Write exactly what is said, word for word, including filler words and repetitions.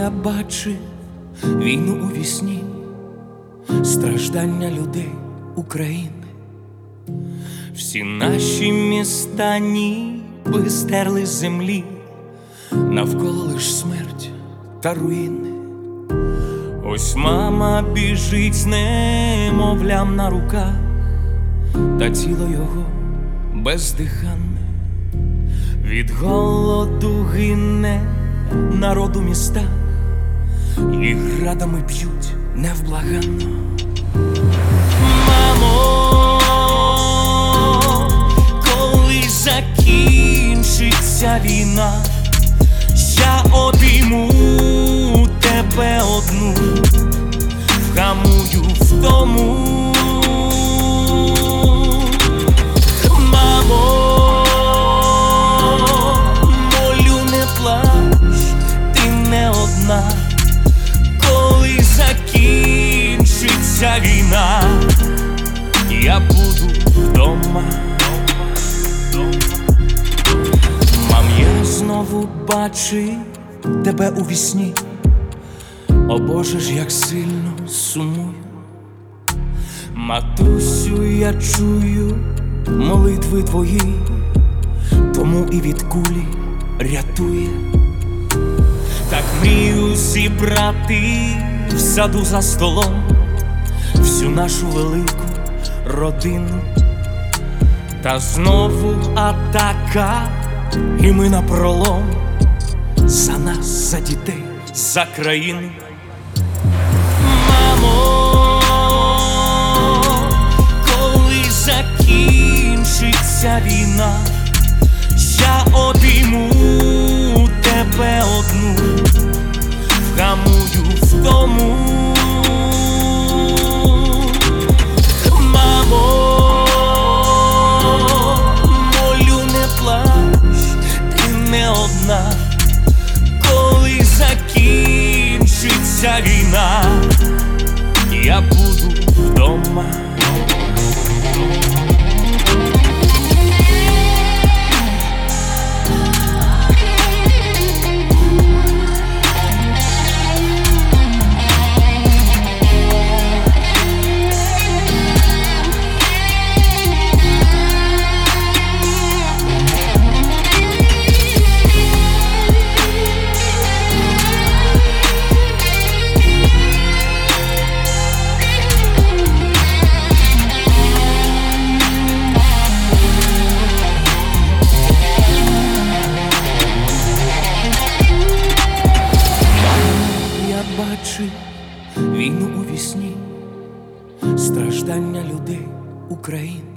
я бачив війну у вісні, страждання людей України. Всі наші міста ніби стерли з землі, навколо лиш смерть та руїни. Ось мама біжить з немовлям на руках, та тіло його бездиханне. Від голоду гине народ у містах, і градами б'ють невблаганно. Мамо, коли закінчиться війна, я обійму тебе одну, вгамую втому. Мамо, молю, не плач, ти не одна. Коли закінчиться війна, я буду вдома. Мам, я знову бачив тебе у вісні. О Боже ж, як сильно сумую. Матусю, я чую молитви твої, тому і від кулі рятує. Так мрію зібрати в саду за столом всю нашу велику родину. Та знову атака, і ми напролом за нас, за дітей, за країну. Мамо, коли закінчиться війна, я обійму тебе одну, вгамую втому. Мамо, молю, не плач, ти не одна. Коли закінчиться війна, я буду вдома. Бачив війну у вісні, страждання людей України.